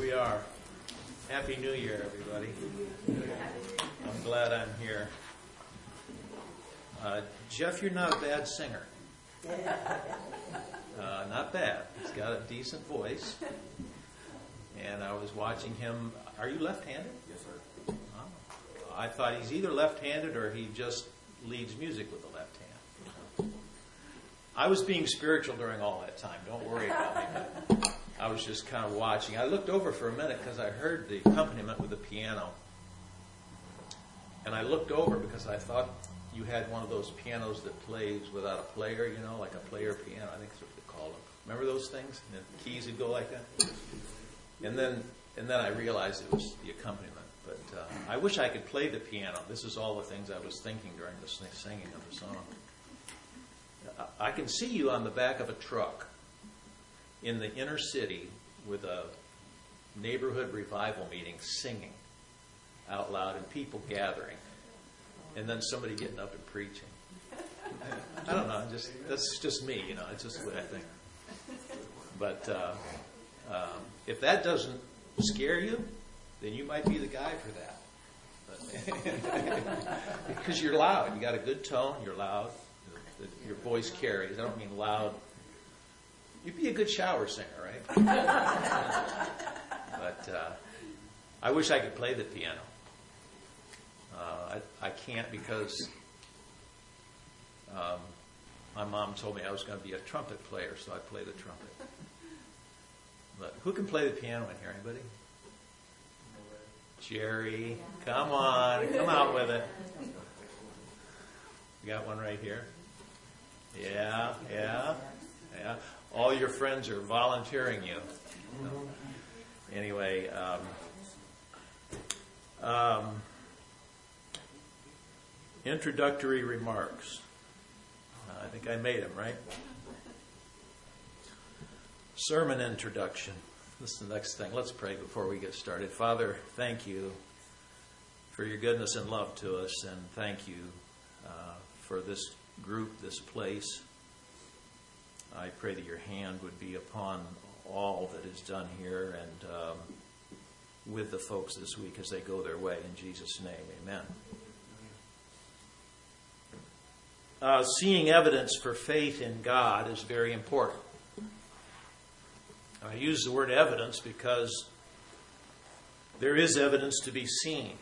we are. Happy New Year, everybody. I'm glad I'm here. Jeff, you're not a bad singer. Not bad. He's got a decent voice. And I was watching him. Are you left-handed? Yes, sir. Oh. I thought he's either left-handed or he just leads music with the left hand. I was being spiritual during all that time. Don't worry about me. But I was just kind of watching. I looked over for a minute because I heard the accompaniment with the piano. And I looked over because I thought you had one of those pianos that plays without a player, you know, like a player piano. I think that's what they call them. Remember those things? And the keys would go like that? And then I realized it was the accompaniment. But I wish I could play the piano. This is all the things I was thinking during the singing of the song. I can see you on the back of a truck in the inner city with a neighborhood revival meeting singing out loud and people gathering. And then somebody getting up and preaching. I don't know. That's just me, you know. It's just what I think. But if that doesn't scare you, then you might be the guy for that. Because you're loud. You got a good tone. You're loud. Your voice carries. I don't mean loud. You'd be a good shower singer, right? But I wish I could play the piano. I can't because my mom told me I was going to be a trumpet player, so I play the trumpet. But who can play the piano in here? Anybody? Jerry, come on, come out with it. You got one right here? Yeah. All your friends are volunteering you. Anyway, introductory remarks. I think I made them, right? Sermon introduction. This is the next thing. Let's pray before we get started. Father, thank you for your goodness and love to us, and thank you for this group, this place. I pray that your hand would be upon all that is done here and with the folks this week as they go their way. In Jesus' name, amen. Seeing evidence for faith in God is very important. I use the word evidence because there is evidence to be seen.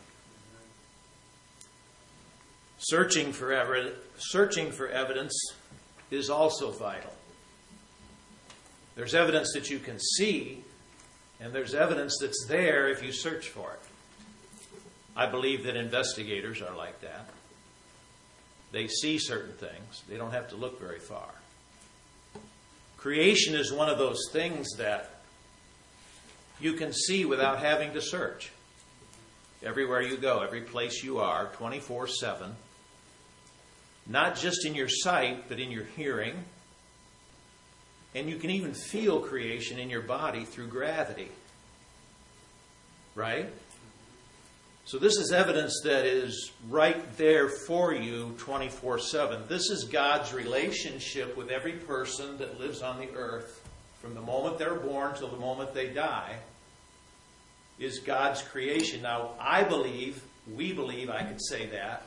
Searching for evidence is also vital. There's evidence that you can see, and there's evidence that's there if you search for it. I believe that investigators are like that. They see certain things. They don't have to look very far. Creation is one of those things that you can see without having to search. Everywhere you go, every place you are, 24/7. Not just in your sight, but in your hearing. And you can even feel creation in your body through gravity. Right? So this is evidence that is right there for you 24/7. This is God's relationship with every person that lives on the earth. From the moment they're born till the moment they die is God's creation. Now, I believe, I could say that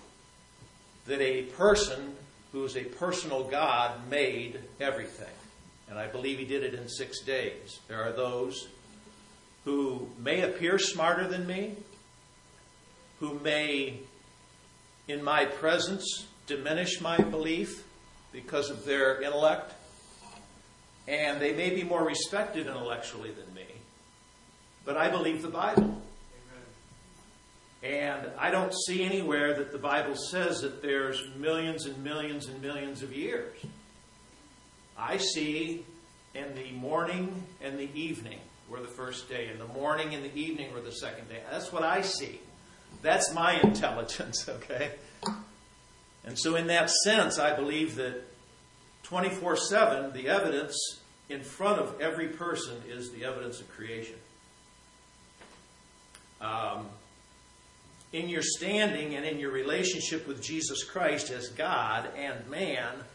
a person who is a personal God made everything. And I believe he did it in 6 days. There are those who may appear smarter than me, who may, in my presence, diminish my belief because of their intellect, and they may be more respected intellectually than me. But I believe the Bible. And I don't see anywhere that the Bible says that there's millions and millions and millions of years. I see in the morning and the evening were the first day, and the morning and the evening were the second day. That's what I see. That's my intelligence, okay? And so in that sense, I believe that 24/7, the evidence in front of every person is the evidence of creation. In your standing and in your relationship with Jesus Christ as God and man,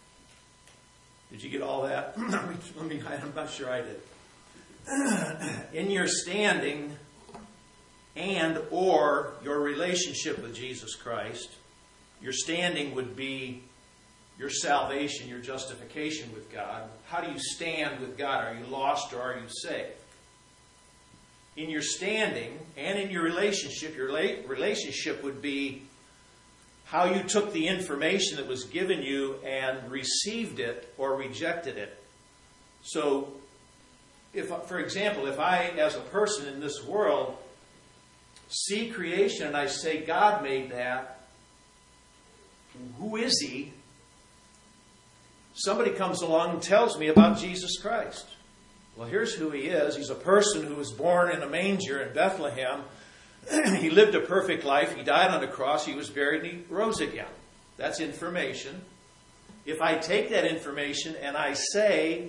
did you get all that? I'm not sure I did. in your standing and or your relationship with Jesus Christ, your standing would be your salvation, your justification with God. How do you stand with God? Are you lost or are you saved? In your standing and in your relationship would be how you took the information that was given you and received it or rejected it. So, for example, if I, as a person in this world, see creation and I say, God made that, who is He? Somebody comes along and tells me about Jesus Christ. Well, here's who He is. He's a person who was born in a manger in Bethlehem. He lived a perfect life. He died on the cross. He was buried and He rose again. That's information. If I take that information and I say,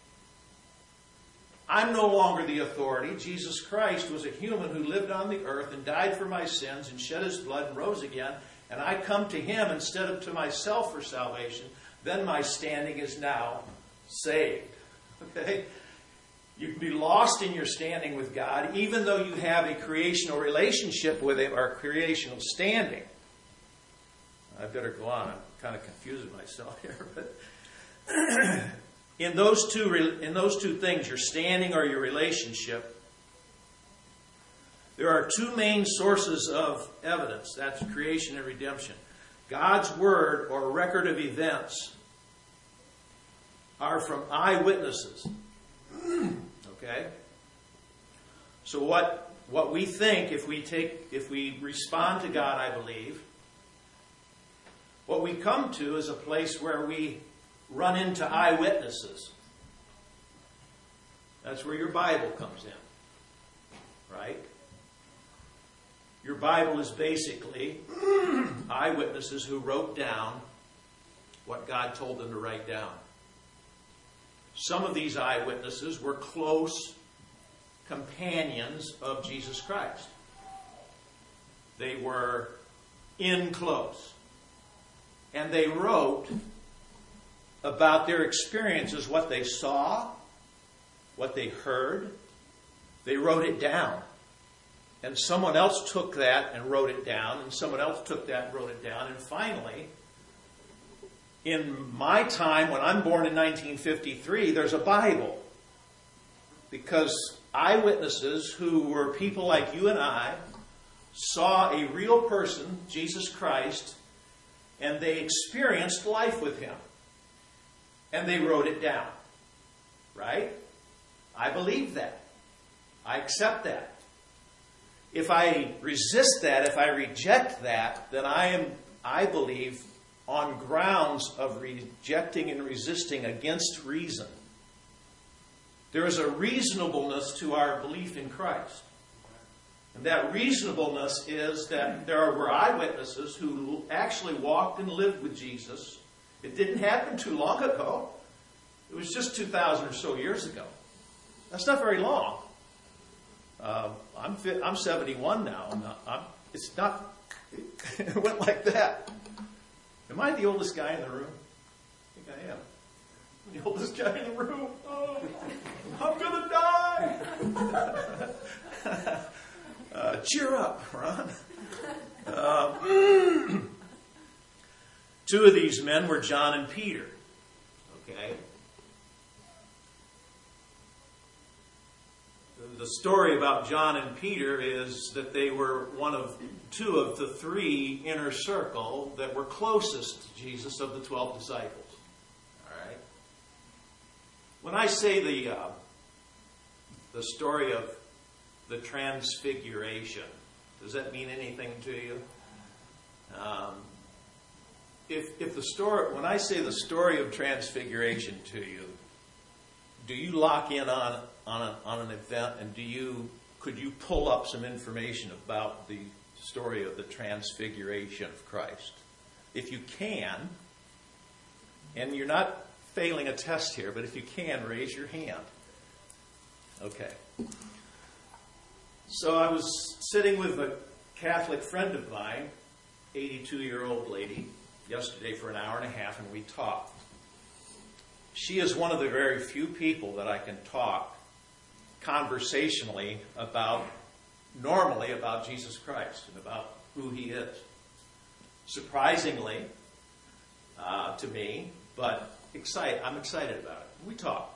I'm no longer the authority. Jesus Christ was a human who lived on the earth and died for my sins and shed His blood and rose again, and I come to Him instead of to myself for salvation, then my standing is now saved. Okay? You can be lost in your standing with God, even though you have a creational relationship with Him or creational standing. I better go on. I'm kind of confusing myself here, but in those two things, your standing or your relationship, there are two main sources of evidence. That's creation and redemption. God's Word or record of events are from eyewitnesses. Okay? So what we think, if we respond to God, I believe, what we come to is a place where we run into eyewitnesses. That's where your Bible comes in. Right? Your Bible is basically eyewitnesses who wrote down what God told them to write down. Some of these eyewitnesses were close companions of Jesus Christ. They were in close. And they wrote about their experiences, what they saw, what they heard. They wrote it down. And someone else took that and wrote it down, and someone else took that and wrote it down. And finally, in my time, when I'm born in 1953, there's a Bible. Because eyewitnesses who were people like you and I saw a real person, Jesus Christ, and they experienced life with Him. And they wrote it down. Right? I believe that. I accept that. If I resist that, if I reject that, then I believe, on grounds of rejecting and resisting against reason. There is a reasonableness to our belief in Christ. And that reasonableness is that there were eyewitnesses who actually walked and lived with Jesus. It didn't happen too long ago. It was just 2,000 or so years ago. That's not very long. I'm 71 now. It's not. It went like that. Am I the oldest guy in the room? I think I am. I'm the oldest guy in the room. Oh, I'm going to die. Cheer up, Ron. Two of these men were John and Peter. Okay? The story about John and Peter is that they were two of the three inner circle that were closest to Jesus of the 12 disciples. All right? When I say the story of the Transfiguration, does that mean anything to you? When I say the story of Transfiguration to you, do you lock in on an event, and could you pull up some information about the story of the Transfiguration of Christ? If you can, and you're not failing a test here, but if you can, raise your hand. Okay. So I was sitting with a Catholic friend of mine, 82-year-old lady, yesterday for an hour and a half, and we talked. She is one of the very few people that I can talk conversationally normally about Jesus Christ and about who he is. Surprisingly to me, but I'm excited about it. We talk.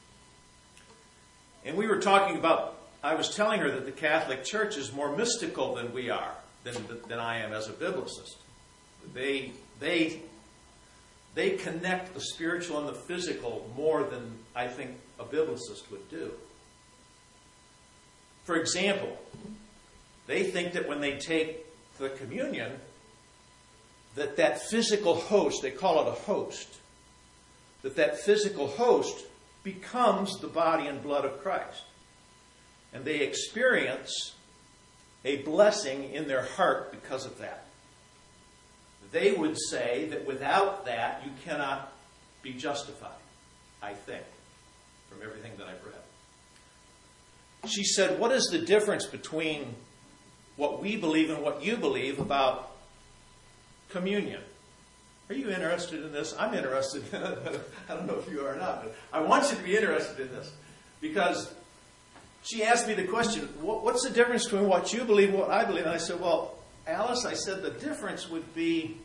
And we were talking about, I was telling her that the Catholic Church is more mystical than we are, than I am as a biblicist. They connect the spiritual and the physical more than I think a biblicist would do. For example, they think that when they take the communion, that physical host, they call it a host, that physical host becomes the body and blood of Christ. And they experience a blessing in their heart because of that. They would say that without that, you cannot be justified, I think, from everything that I've read. She said, what is the difference between what we believe and what you believe about communion? Are you interested in this? I'm interested in it. I don't know if you are or not, but I want you to be interested in this. Because she asked me the question, what's the difference between what you believe and what I believe? And I said, well, Alice, I said the difference would be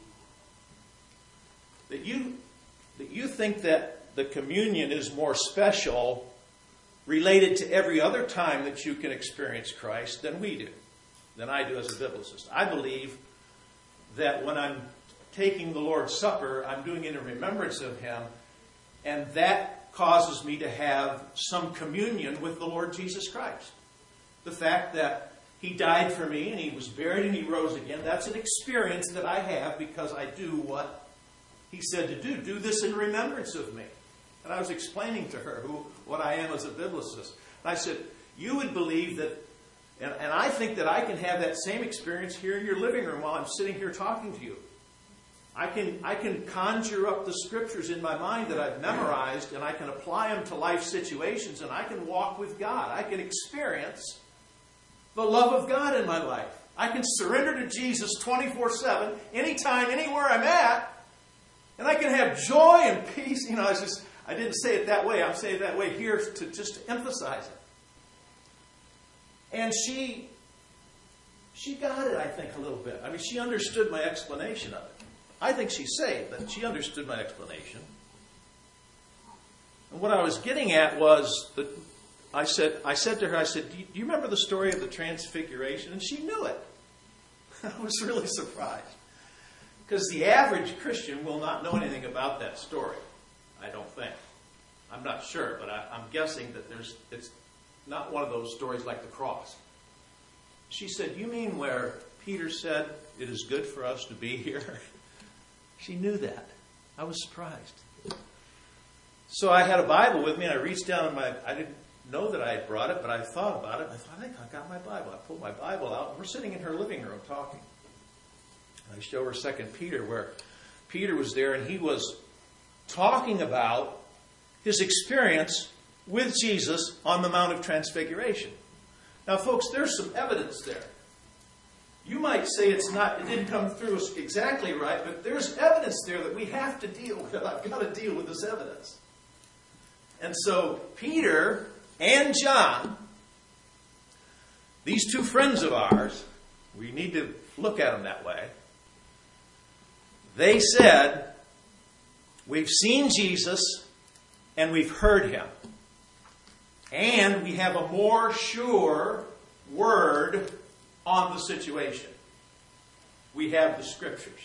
that you think that the communion is more special related to every other time that you can experience Christ than we do, than I do as a biblicist. I believe that when I'm taking the Lord's Supper, I'm doing it in remembrance of him, and that causes me to have some communion with the Lord Jesus Christ. The fact that he died for me and he was buried and he rose again, that's an experience that I have because I do what he said to do. Do this in remembrance of me. And I was explaining to her what I am as a biblicist. And I said, you would believe that, and I think that I can have that same experience here in your living room while I'm sitting here talking to you. I can conjure up the scriptures in my mind that I've memorized, and I can apply them to life situations, and I can walk with God. I can experience the love of God in my life. I can surrender to Jesus 24/7, anytime, anywhere I'm at, and I can have joy and peace. You know, I didn't say it that way. I'm saying it that way here just to emphasize it. And she got it, I think, a little bit. I mean, she understood my explanation of it. I think she's saved, but she understood my explanation. And what I was getting at was that I said to her, do you remember the story of the Transfiguration? And she knew it. I was really surprised. Because the average Christian will not know anything about that story, I don't think. I'm not sure, but I'm guessing that it's not one of those stories like the cross. She said, you mean where Peter said, it is good for us to be here? She knew that. I was surprised. So I had a Bible with me, and I reached down I didn't know that I had brought it, but I thought about it. And I thought, I think I got my Bible. I pulled my Bible out, and we're sitting in her living room talking. And I show her 2 Peter, where Peter was there, and he was talking about his experience with Jesus on the Mount of Transfiguration. Now, folks, there's some evidence there. You might say it didn't come through us exactly right, but there's evidence there that we have to deal with. I've got to deal with this evidence. And so Peter and John, these two friends of ours, we need to look at them that way. They said, we've seen Jesus and we've heard him. And we have a more sure word on the situation. We have the scriptures.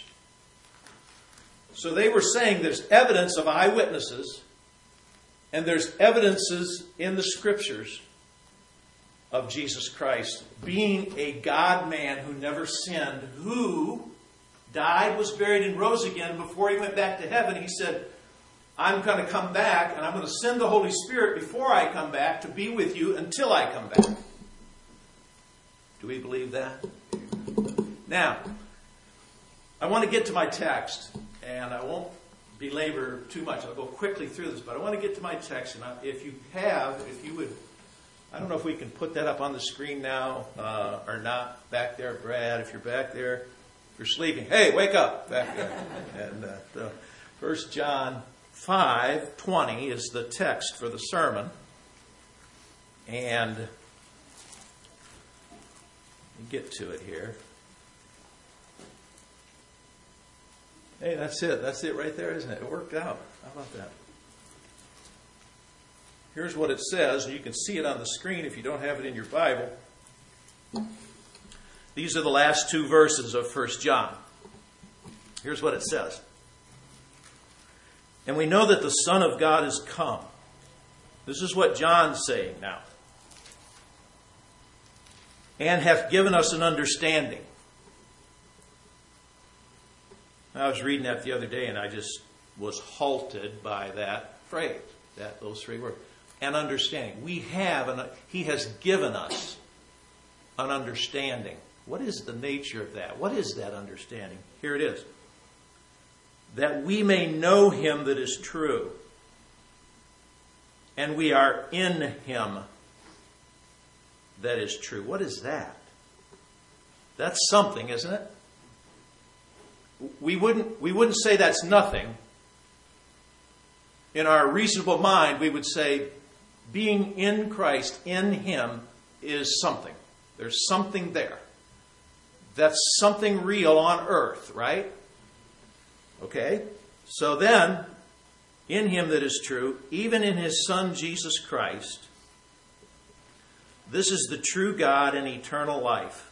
So they were saying there's evidence of eyewitnesses, and there's evidences in the scriptures of Jesus Christ being a God-man who never sinned, who died, was buried, and rose again. Before he went back to heaven, he said, I'm going to come back, and I'm going to send the Holy Spirit before I come back to be with you until I come back. Do we believe that? Now, I want to get to my text, and I won't belabor too much. I'll go quickly through this, but I want to get to my text. And if you would, I don't know if we can put that up on the screen now or not. Back there, Brad, if you're back there, if you're sleeping, hey, wake up back there. And 1 John 5:20 is the text for the sermon. And let me get to it here. Hey, that's it. That's it right there, isn't it? It worked out. How about that? Here's what it says, and you can see it on the screen if you don't have it in your Bible. These are the last two verses of 1 John. Here's what it says. And we know that the Son of God is come. This is what John's saying now. And hath given us an understanding. I was reading that the other day, and I just was halted by that phrase, those three words. An understanding. He has given us an understanding. What is the nature of that? What is that understanding? Here it is. That we may know him that is true. And we are in him that is true. What is that? That's something, isn't it? We wouldn't say that's nothing. In our reasonable mind, we would say being in Christ, in him, is something. There's something there. That's something real on earth, right? Okay? So then, in him that is true, even in his Son Jesus Christ, this is the true God and eternal life.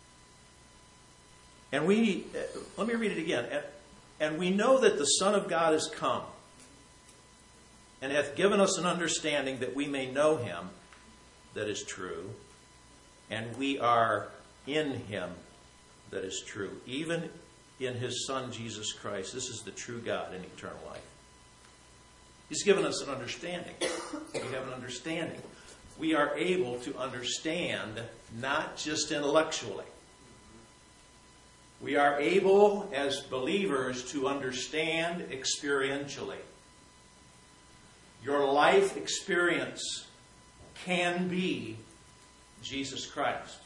And let me read it again. And we know that the Son of God is come, and hath given us an understanding that we may know him that is true, and we are in him that is true, even in his Son Jesus Christ. This is the true God and eternal life. He's given us an understanding. We have an understanding. We are able to understand, not just intellectually. We are able, as believers, to understand experientially. Your life experience can be Jesus Christ.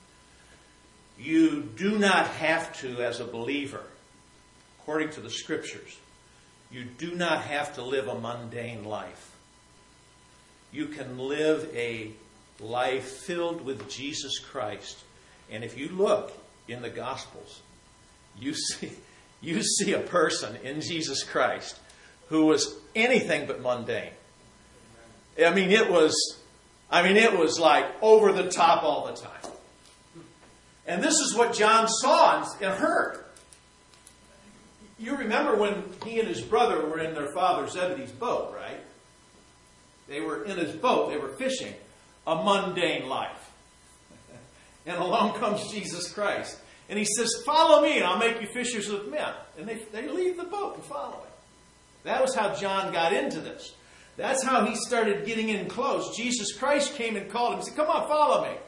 You do not have to, as a believer, according to the Scriptures, you do not have to live a mundane life. You can live a life filled with Jesus Christ. And if you look in the Gospels, you see a person in Jesus Christ who was anything but mundane. I mean, it was like over the top all the time. And this is what John saw and heard. You remember when he and his brother were in their father Zebedee's boat, right? They were in his boat. They were fishing. A mundane life. And along comes Jesus Christ. And he says, follow me and I'll make you fishers of men. And they leave the boat and follow him. That was how John got into this. That's how he started getting in close. Jesus Christ came and called him and said, come on, follow me.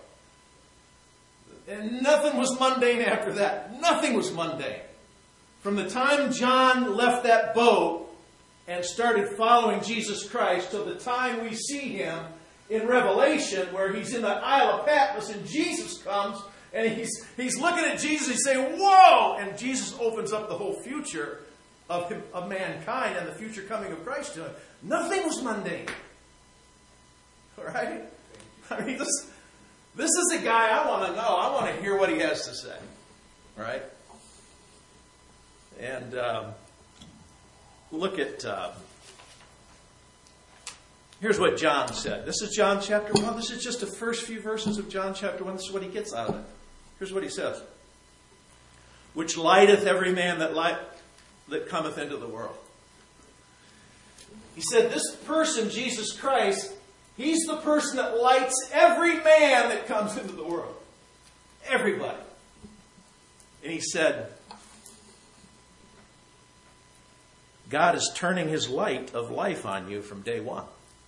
And nothing was mundane after that. Nothing was mundane. From the time John left that boat and started following Jesus Christ till the time we see him in Revelation where he's in the Isle of Patmos and Jesus comes and he's looking at Jesus and he's saying, whoa! And Jesus opens up the whole future of mankind and the future coming of Christ to him. Nothing was mundane. All right? I mean, this is a guy I want to know. I want to hear what he has to say. All right? And look at... here's what John said. This is John chapter 1. This is just the first few verses of John chapter 1. This is what he gets out of it. Here's what he says. Which lighteth every man that cometh into the world. He said, this person, Jesus Christ, he's the person that lights every man that comes into the world. Everybody. And he said, God is turning his light of life on you from day one.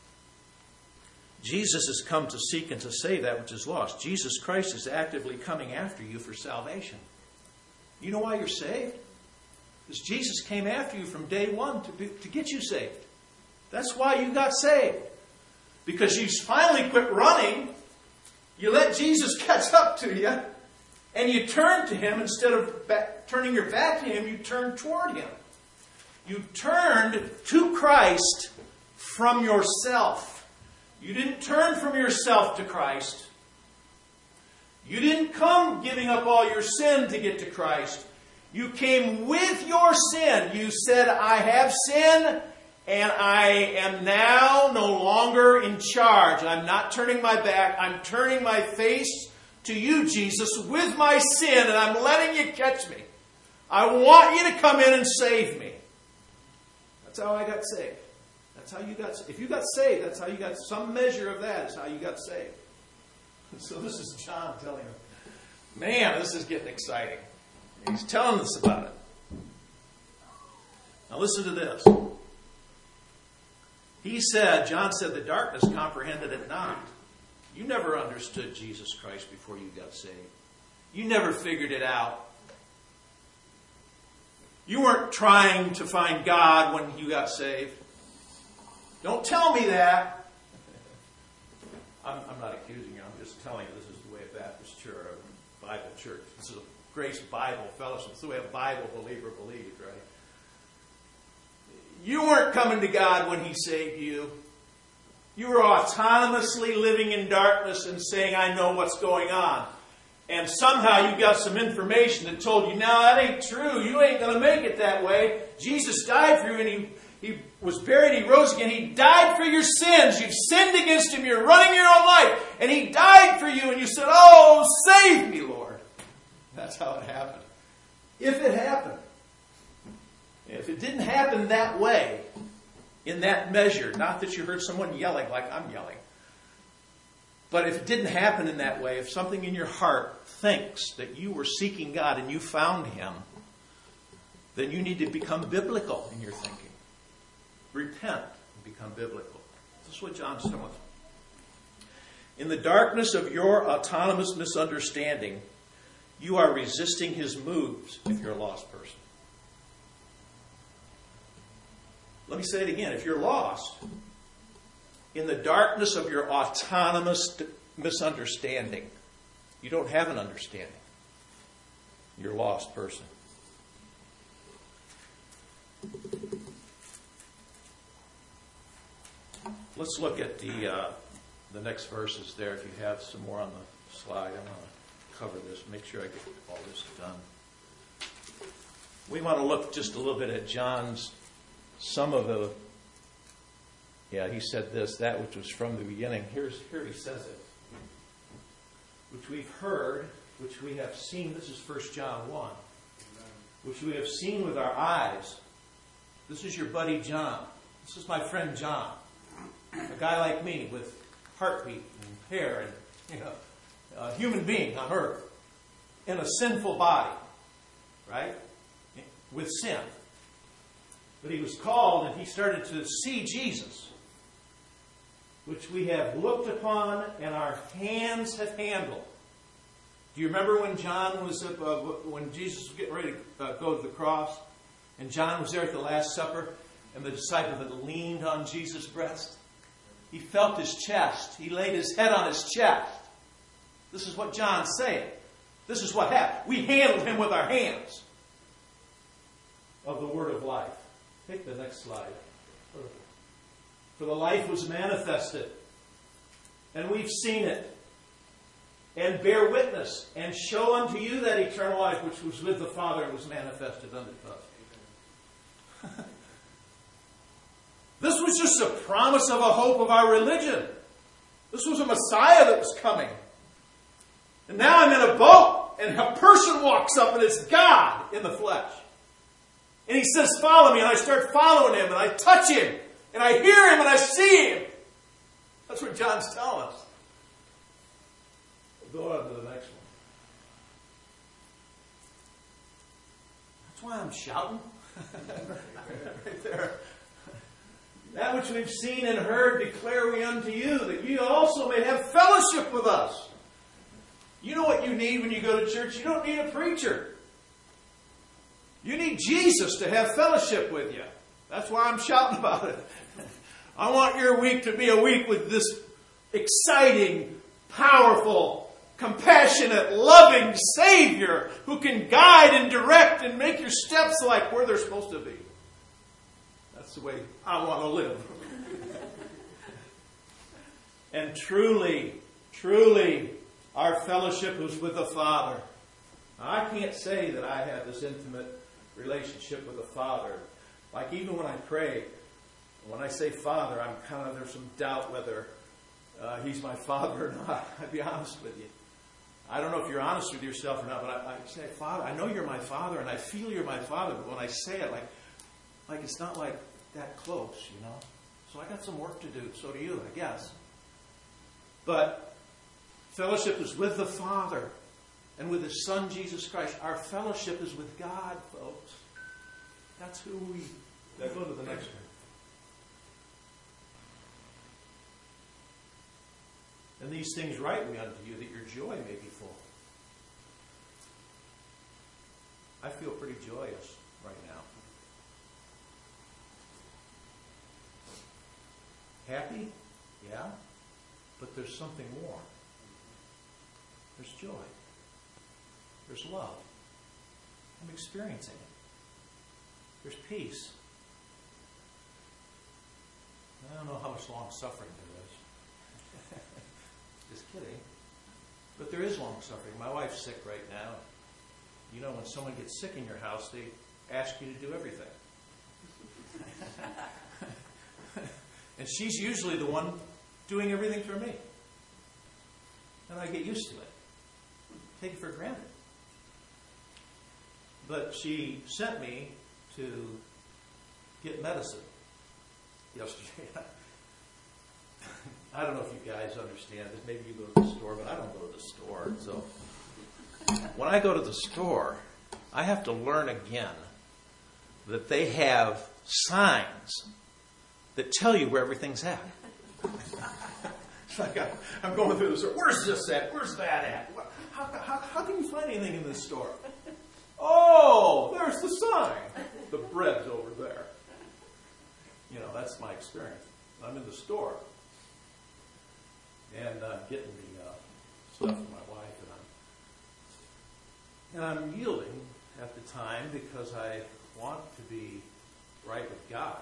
Jesus has come to seek and to save that which is lost. Jesus Christ is actively coming after you for salvation. You know why you're saved? Because Jesus came after you from day one to get you saved. That's why you got saved. Because you finally quit running. You let Jesus catch up to you. And you turn to him instead of turning your back to him. You turn toward him. You turned to Christ from yourself. You didn't turn from yourself to Christ. You didn't come giving up all your sin to get to Christ. You came with your sin. You said, I have sin, and I am now no longer in charge. I'm not turning my back. I'm turning my face to you, Jesus, with my sin, and I'm letting you catch me. I want you to come in and save me. That's how I got saved. That's how you got saved. If you got saved, that's how you got, some measure of that is how you got saved. So this is John telling him, man, this is getting exciting. He's telling us about it. Now listen to this. John said, the darkness comprehended it not. You never understood Jesus Christ before you got saved. You never figured it out. You weren't trying to find God when you got saved. Don't tell me that. I'm not accusing you. I'm just telling you this is the way a Baptist church, a Bible church. This is a Grace Bible Fellowship. It's the way a Bible believer believes, right? You weren't coming to God when He saved you. You were autonomously living in darkness and saying, I know what's going on. And somehow you got some information that told you, no, that ain't true. You ain't going to make it that way. Jesus died for you, and He was buried, He rose again. He died for your sins. You've sinned against Him. You're running your own life. And He died for you, and you said, oh, save me, Lord. That's how it happened. If it happened. If it didn't happen that way, in that measure, not that you heard someone yelling like I'm yelling, but if it didn't happen in that way, if something in your heart thinks that you were seeking God and you found Him, then you need to become biblical in your thinking. Repent and become biblical. This is what John's telling us. In the darkness of your autonomous misunderstanding, you are resisting His moves if you're a lost person. Let me say it again. If you're lost, in the darkness of your autonomous misunderstanding, you don't have an understanding. You're a lost person. Let's look at the next verses there. If you have some more on the slide, I want to cover this. Make sure I get all this done. We want to look just a little bit at John's, some of the, he said this, that which was from the beginning. Here he says it. Which we've heard, which we have seen. This is 1 John 1. Which we have seen with our eyes. This is your buddy John. This is my friend John. A guy like me with heartbeat and hair and, a human being on earth. In a sinful body. Right? With sin. But he was called and he started to see Jesus. Which we have looked upon and our hands have handled. Do you remember when John was when Jesus was getting ready to go to the cross, and John was there at the Last Supper, and the disciple had leaned on Jesus' breast? He felt his chest. He laid his head on his chest. This is what John's saying. This is what happened. We handled him with our hands of the word of life. Take the next slide. For the life was manifested, and we've seen it, and bear witness, and show unto you that eternal life which was with the Father and was manifested unto us. This was just a promise of a hope of our religion. This was a Messiah that was coming. And now I'm in a boat, and a person walks up, and it's God in the flesh. And He says, follow me, and I start following Him, and I touch Him. And I hear Him and I see Him. That's what John's telling us. We'll go on to the next one. That's why I'm shouting. Right there. That which we've seen and heard declare we unto you, that you also may have fellowship with us. You know what you need when you go to church? You don't need a preacher. You need Jesus to have fellowship with you. That's why I'm shouting about it. I want your week to be a week with this exciting, powerful, compassionate, loving Savior who can guide and direct and make your steps like where they're supposed to be. That's the way I want to live. And truly, our fellowship was with the Father. Now, I can't say that I have this intimate relationship with the Father. Like even when I pray, when I say Father, there's some doubt whether He's my Father or not. I'll be honest with you. I don't know if you're honest with yourself or not, but I say, Father, I know you're my Father, and I feel you're my Father, but when I say it, like it's not like that close, you know? So I got some work to do. So do you, I guess. But fellowship is with the Father and with His Son, Jesus Christ. Our fellowship is with God, folks. That's who we... Now go to the next one. And these things write we unto you, that your joy may be full. I feel pretty joyous right now. Happy? Yeah. But there's something more. There's joy. There's love. I'm experiencing it. There's peace. I don't know how much long suffering there is. Just kidding. But there is long suffering. My wife's sick right now. You know, when someone gets sick in your house, they ask you to do everything. And she's usually the one doing everything for me. And I get used to it. Take it for granted. But she sent me to get medicine yesterday. I don't know if you guys understand this. Maybe you go to the store, but I don't go to the store. So when I go to the store, I have to learn again that they have signs that tell you where everything's at. It's like I'm going through the store. Where's this at? Where's that at? How can you find anything in this store? Oh, there's the sign. The bread's over there. You know, that's my experience. I'm in the store. And I'm getting the stuff for my wife. And I'm yielding at the time because I want to be right with God.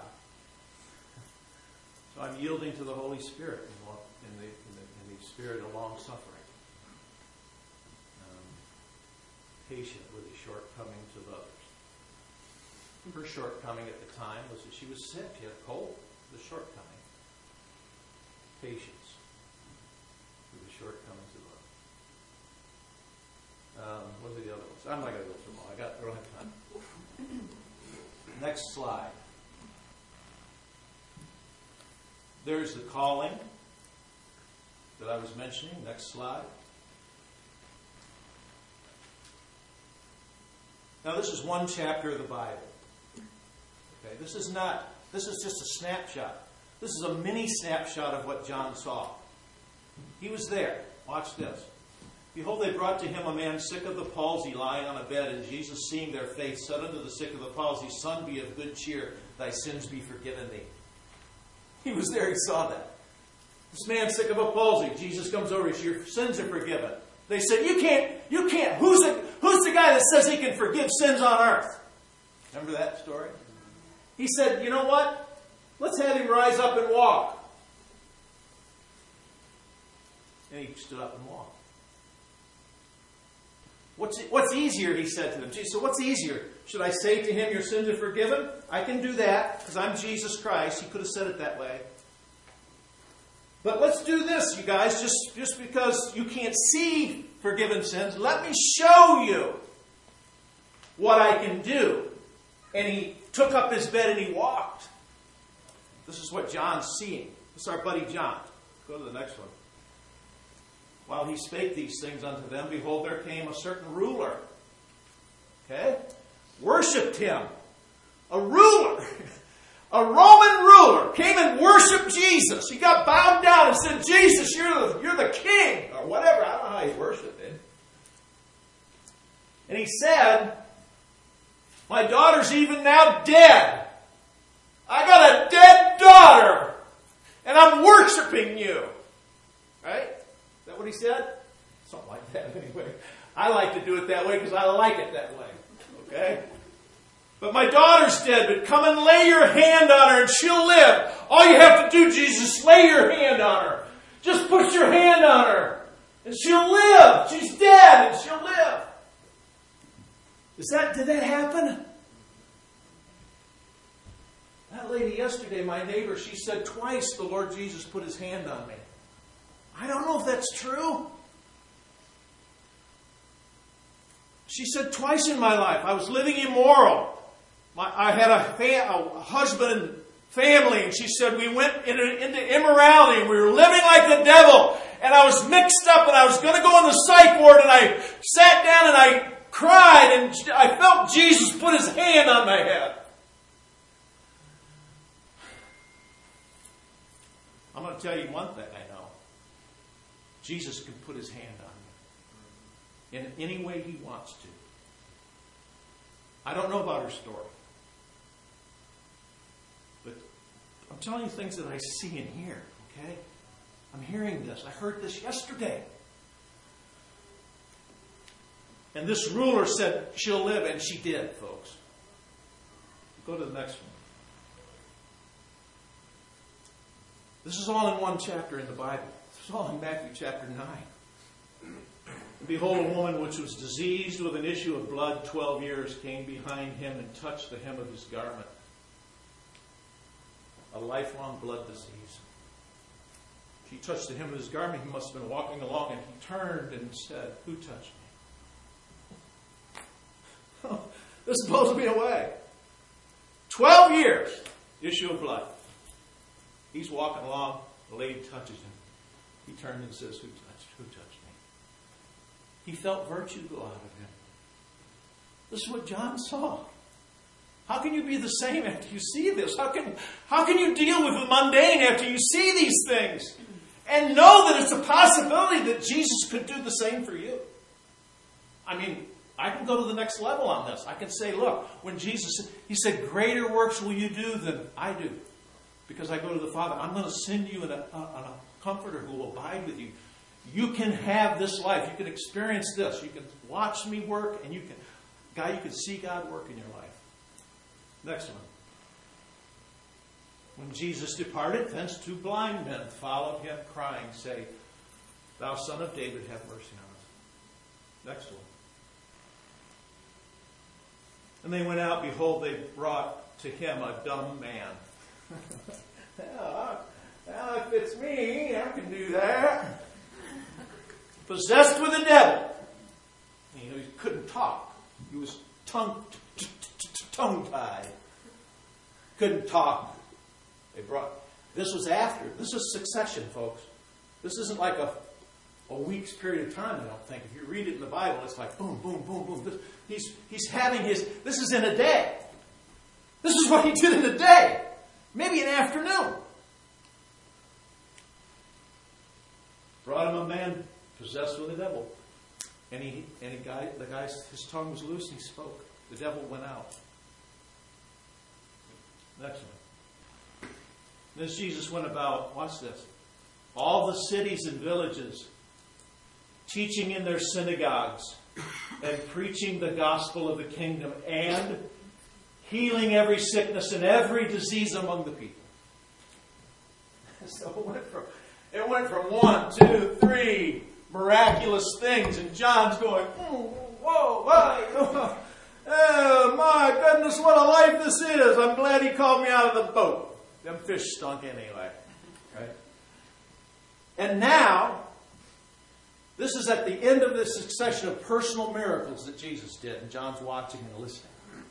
So I'm yielding to the Holy Spirit in the spirit of long-suffering. Patient with the shortcomings of others. Her shortcoming at the time was that she was sick. She had a cold. The shortcoming. Patience with the shortcomings of others. What are the other ones? I'm not going to go through them all. I don't have time. Next slide. There's the calling that I was mentioning. Next slide. Now, this is one chapter of the Bible. Okay, this is just a snapshot. This is a mini snapshot of what John saw. He was there. Watch this. Behold, they brought to him a man sick of the palsy, lying on a bed, and Jesus, seeing their faith, said unto the sick of the palsy, Son, be of good cheer, thy sins be forgiven thee. He was there, he saw that. This man sick of a palsy, Jesus comes over, he says, your sins are forgiven. They said, you can't. Who's the guy that says he can forgive sins on earth? Remember that story? He said, you know what? Let's have him rise up and walk. And he stood up and walked. What's easier, he said to them. Jesus said, what's easier? Should I say to him, your sins are forgiven? I can do that because I'm Jesus Christ. He could have said it that way. But let's do this, you guys, just because you can't see forgiven sins, let me show you what I can do. And he took up his bed and he walked. This is what John's seeing. This is our buddy John. Go to the next one. While he spake these things unto them, behold, there came a certain ruler. Okay? Worshipped him. A ruler. A Roman ruler came and worshipped Jesus. He got bowed down and said, Jesus, you're the king. Or whatever. I don't know how he worshipped him. And he said, my daughter's even now dead. I got a dead daughter. And I'm worshiping you. Right? Is that what he said? Something like that anyway. I like to do it that way because I like it that way. Okay? But my daughter's dead, but come and lay your hand on her and she'll live. All you have to do, Jesus, lay your hand on her. Just put your hand on her and she'll live. She's dead and she'll live. Did that happen? That lady yesterday, my neighbor, she said twice the Lord Jesus put his hand on me. I don't know if that's true. She said twice in my life I was living immoral. I had a husband and family, and she said we went into immorality and we were living like the devil. And I was mixed up and I was going to go on the psych ward, and I sat down and I cried and I felt Jesus put his hand on my head. I'm going to tell you one thing I know. Jesus can put his hand on you in any way he wants to. I don't know about her story. But I'm telling you things that I see and hear, okay? I'm hearing this. I heard this yesterday. And this ruler said she'll live, and she did, folks. Go to the next one. This is all in one chapter in the Bible. This is all in Matthew chapter 9. And behold, a woman which was diseased with an issue of blood 12 years came behind him and touched the hem of his garment. A lifelong blood disease. She touched the hem of his garment. He must have been walking along, and he turned and said, "Who touched me?" This blows me away. 12 years, issue of blood. He's walking along. The lady touches him. He turned and says, Who touched me? He felt virtue go out of him. This is what John saw. How can you be the same after you see this? How can you deal with the mundane after you see these things? And know that it's a possibility that Jesus could do the same for you. I mean, I can go to the next level on this. I can say, look, when Jesus, he said, greater works will you do than I do. Because I go to the Father. I'm going to send you a comforter who will abide with you. You can have this life. You can experience this. You can watch me work, and you can see God work in your life. Next one. When Jesus departed, thence 2 blind men followed him, crying, saying, Thou Son of David, have mercy on us. Next one. And they went out, behold, they brought to him a dumb man. Well, if it's me, I can do that. Possessed with a devil. He couldn't talk. He was tongue-tied. Couldn't talk. This was after. This is succession, folks. This isn't like a week's period of time, I don't think. If you read it in the Bible, it's like boom, boom, boom, boom. He's having this is in a day. This is what he did in a day. Maybe an afternoon. Brought him a man possessed with a devil. And the guy, his tongue was loose and he spoke. The devil went out. Next one. And as Jesus went about, watch this, all the cities and villages, teaching in their synagogues and preaching the gospel of the kingdom and healing every sickness and every disease among the people. So it went from 1, 2, 3 miraculous things, and John's going, whoa, whoa, oh my goodness, what a life this is. I'm glad he called me out of the boat. Them fish stunk anyway. Right? And now, this is at the end of this succession of personal miracles that Jesus did, and John's watching and listening.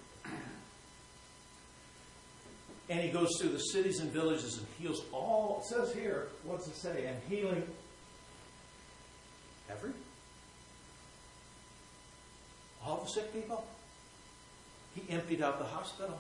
And he goes through the cities and villages and heals all. It says here, what's it say? And healing all the sick people. He emptied out the hospital.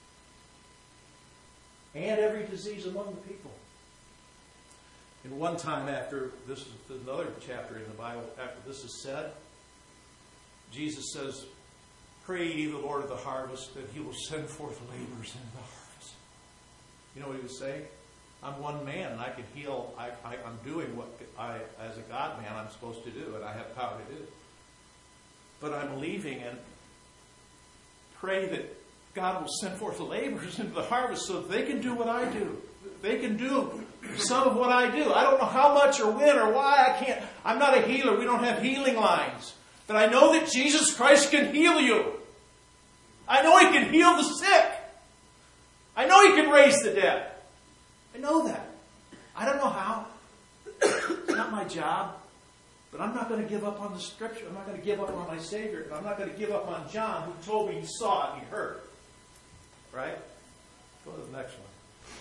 And every disease among the people. And one time after, this is another chapter in the Bible, after this is said, Jesus says, Pray ye the Lord of the harvest that he will send forth laborers into the harvest. You know what he was saying? I'm one man and I can heal. I'm doing what I, as a God man, I'm supposed to do and I have power to do. But I'm leaving and pray that God will send forth laborers into the harvest so they can do what I do. They can do some of what I do. I don't know how much or when or why. I'm not a healer. We don't have healing lines. But I know that Jesus Christ can heal you. I know He can heal the sick. I know He can raise the dead. I know that. I don't know how. It's not my job. But I'm not going to give up on the Scripture. I'm not going to give up on my Savior. And I'm not going to give up on John, who told me he saw it and he heard it. Right? Go to the next one.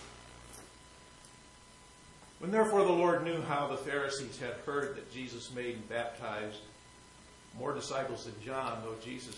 When therefore the Lord knew how the Pharisees had heard that Jesus made and baptized more disciples than John, though Jesus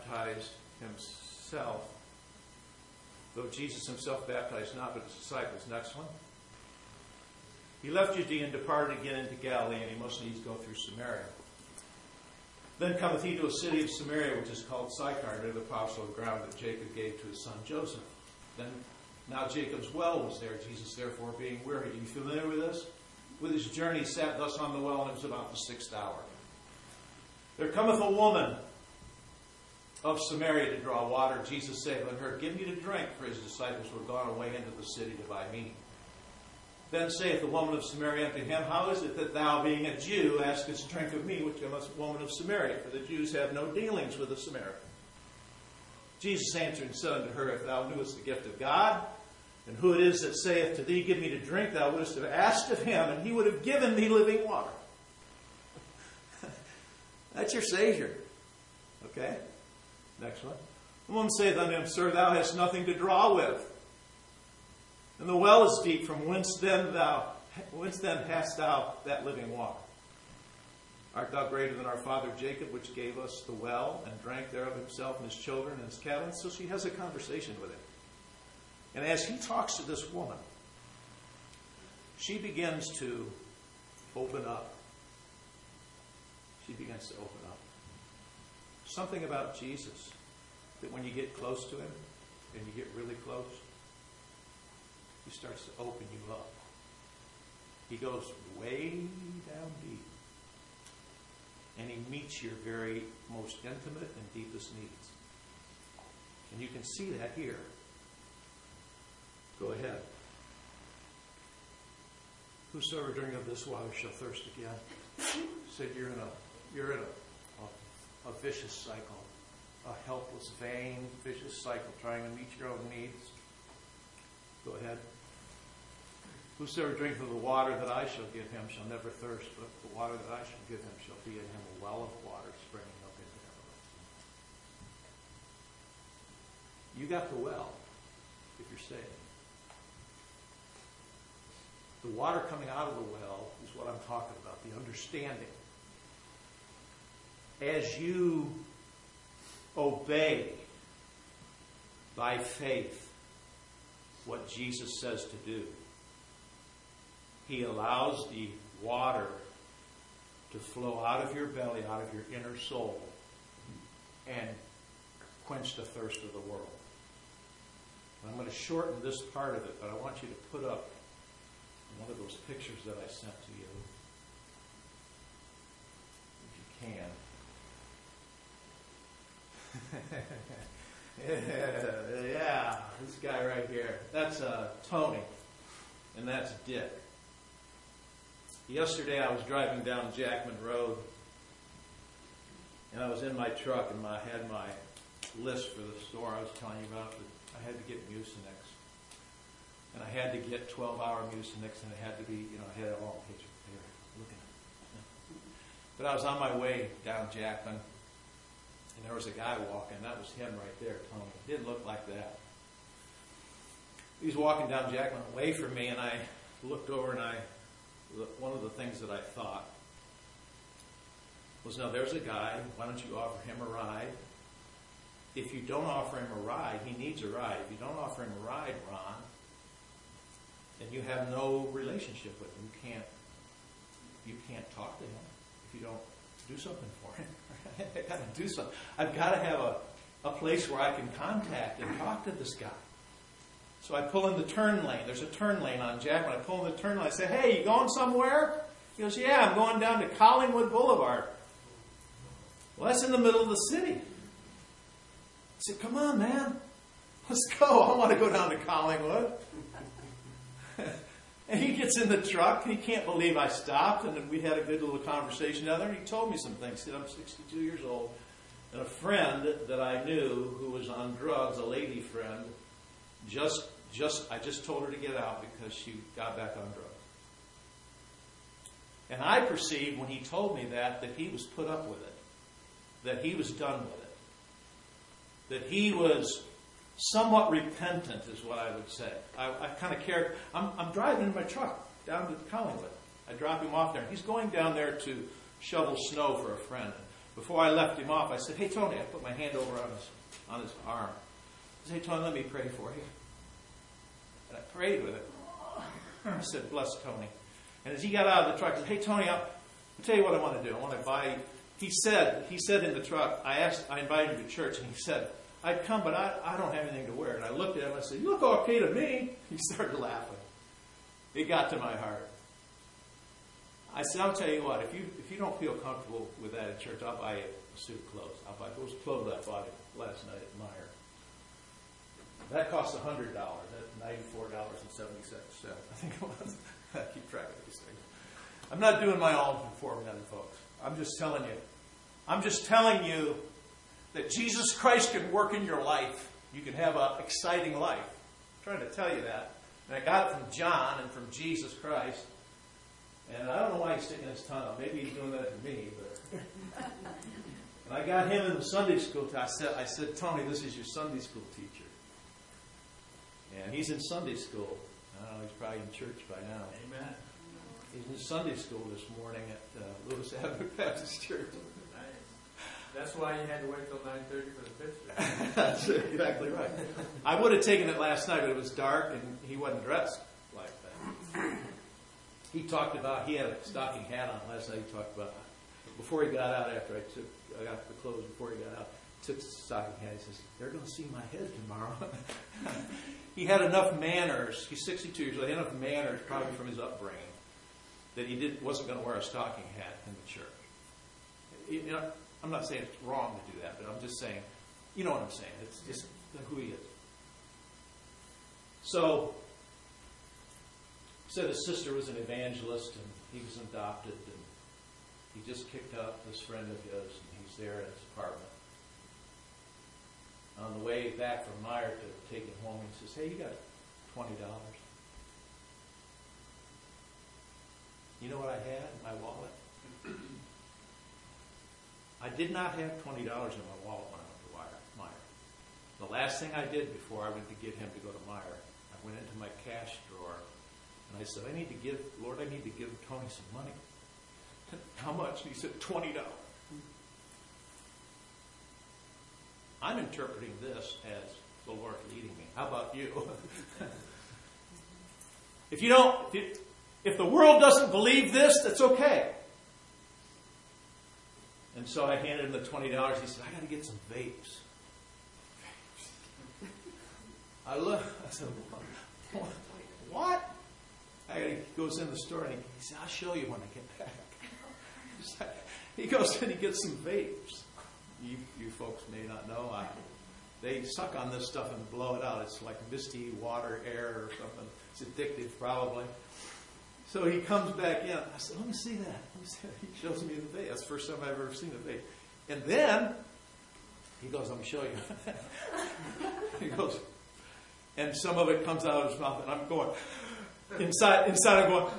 himself baptized not, but his disciples. Next one. He left Judea and departed again into Galilee, and he must needs go through Samaria. Then cometh he to a city of Samaria, which is called Sychar, near the parcel of ground that Jacob gave to his son Joseph. Now Jacob's well was there, Jesus therefore being weary. Are you familiar with this? With his journey, he sat thus on the well, and it was about the 6th hour. There cometh a woman of Samaria to draw water. Jesus saith unto her, Give me to drink, for his disciples were gone away into the city to buy meat. Then saith the woman of Samaria unto him, How is it that thou, being a Jew, askest drink of me, which am a woman of Samaria? For the Jews have no dealings with the Samaritan. Jesus answered and said unto her, If thou knewest the gift of God, and who it is that saith to thee, Give me to drink, thou wouldst have asked of him, and he would have given thee living water. That's your Savior. Okay? Next one. The woman saith unto him, Sir, thou hast nothing to draw with, and the well is deep. From whence then hast thou that living water? Art thou greater than our father Jacob, which gave us the well, and drank thereof himself and his children and his cattle? And so she has a conversation with him. And as he talks to this woman, she begins to open up. She begins to open up. Something about Jesus, that when you get close to him, and you get really close, he starts to open you up. He goes way down deep. And he meets your very most intimate and deepest needs. And you can see that here. Go ahead. Whosoever drink of this water shall thirst again. Said you're in a vicious cycle, a helpless, vain, vicious cycle, trying to meet your own needs. Go ahead. Whosoever drinketh of the water that I shall give him shall never thirst, but the water that I shall give him shall be in him a well of water springing up into everlasting. You got the well, if you're saved. The water coming out of the well is what I'm talking about, the understanding. As you obey by faith what Jesus says to do, he allows the water to flow out of your belly, out of your inner soul, and quench the thirst of the world. I'm going to shorten this part of it, but I want you to put up one of those pictures that I sent to you, if you can. Yeah, this guy right here. That's Tony, and that's Dick. Yesterday I was driving down Jackman Road, and I was in my truck, and I had my list for the store I was telling you about. I had to get Mucinex, and I had to get 12-hour Mucinex, and it had to be, I had it all picture there, looking at it. But I was on my way down Jackman, and there was a guy walking. That was him right there, Tony. It didn't look like that. He was walking down Jackman away from me, and I looked over, and one of the things that I thought was, now there's a guy, why don't you offer him a ride? If you don't offer him a ride, he needs a ride. If you don't offer him a ride, Ron, then you have no relationship with him. You can't talk to him if you don't do something for him. I've got to do something. I've got to have a place where I can contact and talk to this guy. So I pull in the turn lane. There's a turn lane on Jackman. I pull in the turn lane. I say, hey, you going somewhere? He goes, yeah, I'm going down to Collingwood Boulevard. Well, that's in the middle of the city. I said, come on, man. Let's go. I want to go down to Collingwood. And he gets in the truck, and he can't believe I stopped, and then we had a good little conversation down there, and he told me some things. He said, I'm 62 years old, and a friend that I knew who was on drugs, a lady friend, I just told her to get out because she got back on drugs. And I perceived when he told me that he was put up with it, that he was done with it, that he was somewhat repentant, is what I would say. I kind of cared. I'm driving in my truck down to Collingwood. I drop him off there. He's going down there to shovel snow for a friend. And before I left him off, I said, "Hey, Tony," I put my hand over on his arm. I said, "Hey, Tony, let me pray for you." And I prayed with it. I said, "Bless Tony." And as he got out of the truck, I said, "Hey, Tony, I'll tell you what I want to do. I want to buy." He said in the truck, I invited him to church, and he said, "I'd come, but I don't have anything to wear." And I looked at him, I said, "You look okay to me." He started laughing. It got to my heart. I said, "I'll tell you what, if you don't feel comfortable with that at church, I'll buy you a suit of clothes. I'll buy those clothes I bought last night at Meijer. That cost $100. That's $94.76. I think it was. I keep track of these things. I'm not doing my own for men, folks. I'm just telling you that Jesus Christ can work in your life. You can have an exciting life. I'm trying to tell you that. And I got it from John and from Jesus Christ. And I don't know why he's sticking his tongue out. Maybe he's doing that to me. But and I got him in the Sunday school. I said, "Tony, this is your Sunday school teacher." And he's in Sunday school. I don't know, he's probably in church by now. Amen. He's in Sunday school this morning at Lewis Avenue Baptist Church. That's why you had to wait till 9:30 for the picture. That's exactly right. I would have taken it last night, but it was dark and he wasn't dressed like that. He had a stocking hat on last night. He talked about, before he got out, after I got the clothes, before he got out, took the stocking hat. He says, "They're going to see my head tomorrow." He had enough manners. He's 62 years old. He had enough manners, probably from his upbringing, that he wasn't going to wear a stocking hat in the church. You know, I'm not saying it's wrong to do that, but I'm just saying, you know what I'm saying. It's just who he is. So, he said his sister was an evangelist, and he was adopted, and he just kicked up this friend of his, and he's there at his apartment. On the way back from Meijer to take him home, he says, "Hey, you got $20? You know what I had in my wallet?" I did not have $20 in my wallet when I went to Meijer. The last thing I did before I went to get him to go to Meijer, I went into my cash drawer and I said, Lord, I need to give Tony some money. "How much?" And he said, $20. I'm interpreting this as the Lord leading me. How about you? If the world doesn't believe this, that's okay. And so I handed him the $20. He said, "I got to get some vapes." I said, "What?" He goes in the store and he said, "I'll show you when I get back." He goes and he gets some vapes. You folks may not know. They suck on this stuff and blow it out. It's like misty water, air, or something. It's addictive, probably. So he comes back in. I said, "Let me see that." He shows me the vape. That's the first time I've ever seen a vape. And then he goes, "Let me show you." He goes, and some of it comes out of his mouth, and I'm going inside. I'm going.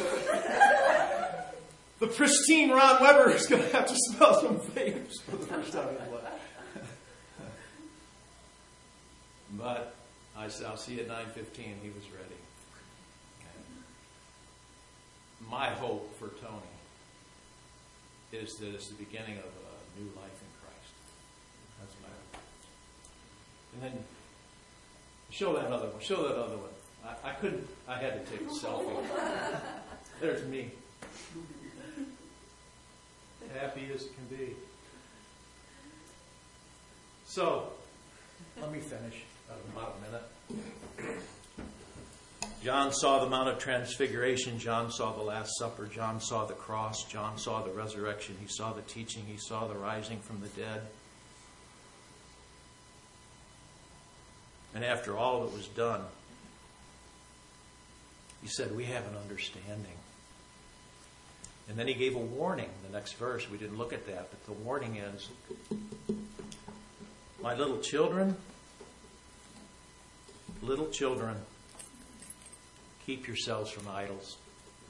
The pristine Ron Weber is going to have to smell some vapes for the first time in his life. But I said, "I'll see you at 9:15. He was ready. My hope for Tony is that it's the beginning of a new life in Christ. That's my hope. And then show that other one. I couldn't. I had to take a selfie. There's me. Happy as it can be. So, let me finish in about a minute. John saw the Mount of Transfiguration. John saw the Last Supper. John saw the cross. John saw the resurrection. He saw the teaching. He saw the rising from the dead. And after all of it was done, He said, we have an understanding. And then he gave a warning, the next verse. We didn't look at that, but the warning is, my little children, keep yourselves from idols.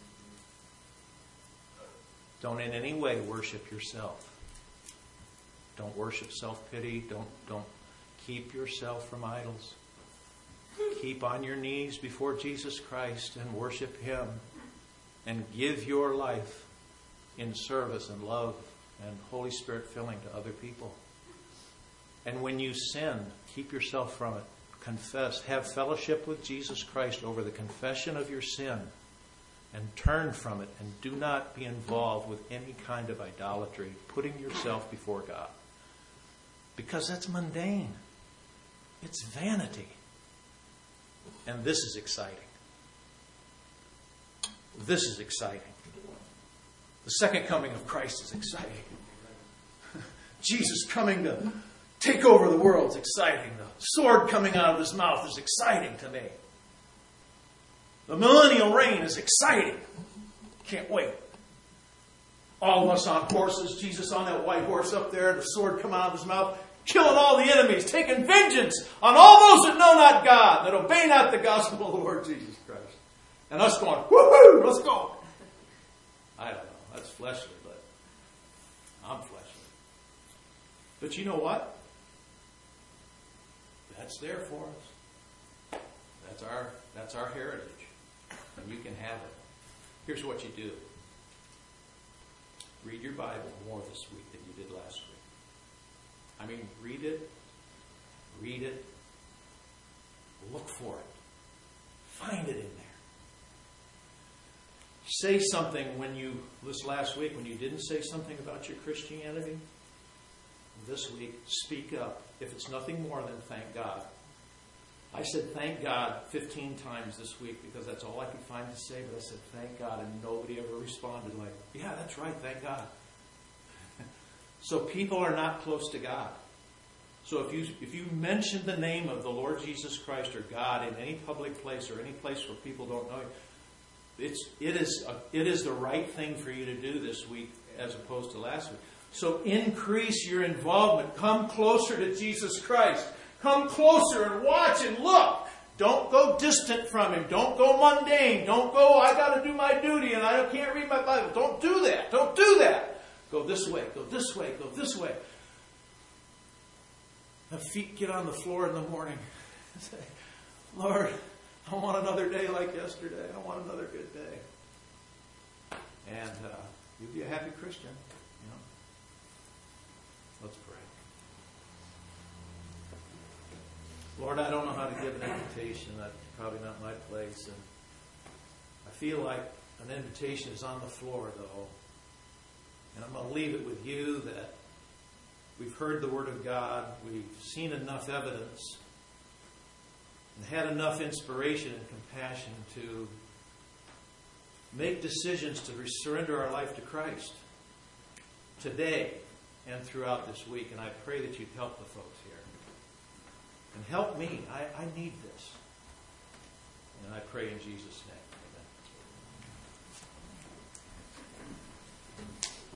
Don't in any way worship yourself. Don't worship self-pity. Don't keep yourself from idols. Keep on your knees before Jesus Christ and worship Him. And give your life in service and love and Holy Spirit filling to other people. And when you sin, keep yourself from it. Confess. Have fellowship with Jesus Christ over the confession of your sin. And turn from it. And do not be involved with any kind of idolatry. Putting yourself before God. Because that's mundane. It's vanity. And this is exciting. This is exciting. The second coming of Christ is exciting. Jesus coming to take over the world is exciting. The sword coming out of His mouth is exciting to me. The millennial reign is exciting. Can't wait. All of us on horses, Jesus on that white horse up there, the sword coming out of His mouth, killing all the enemies, taking vengeance on all those that know not God, that obey not the gospel of the Lord Jesus Christ. And us going, woohoo, let's go. I don't know. That's fleshly, but I'm fleshly. But you know what? That's there for us. That's our heritage. And you can have it. Here's what you do. Read your Bible more this week than you did last week. I mean, read it, look for it, find it in there. Say something this last week, when you didn't say something about your Christianity. This week, speak up. If it's nothing more than thank God. I said thank God 15 times this week because that's all I could find to say, but I said thank God, and nobody ever responded like, yeah, that's right, thank God. So people are not close to God. So if you mention the name of the Lord Jesus Christ or God in any public place or any place where people don't know you, it is the right thing for you to do this week as opposed to last week. So increase your involvement. Come closer to Jesus Christ. Come closer and watch and look. Don't go distant from Him. Don't go mundane. Don't go, I got to do my duty and I can't read my Bible. Don't do that. Don't do that. Go this way, go this way, go this way. The feet get on the floor in the morning and say, Lord, I want another day like yesterday. I want another good day. And you'll be a happy Christian. You know. Let's pray. Lord, I don't know how to give an invitation. That's probably not my place. And I feel like an invitation is on the floor, though. And I'm going to leave it with you that we've heard the Word of God, we've seen enough evidence, and had enough inspiration and compassion to make decisions to surrender our life to Christ today and throughout this week. And I pray that you'd help the folks here. And help me. I need this. And I pray in Jesus' name.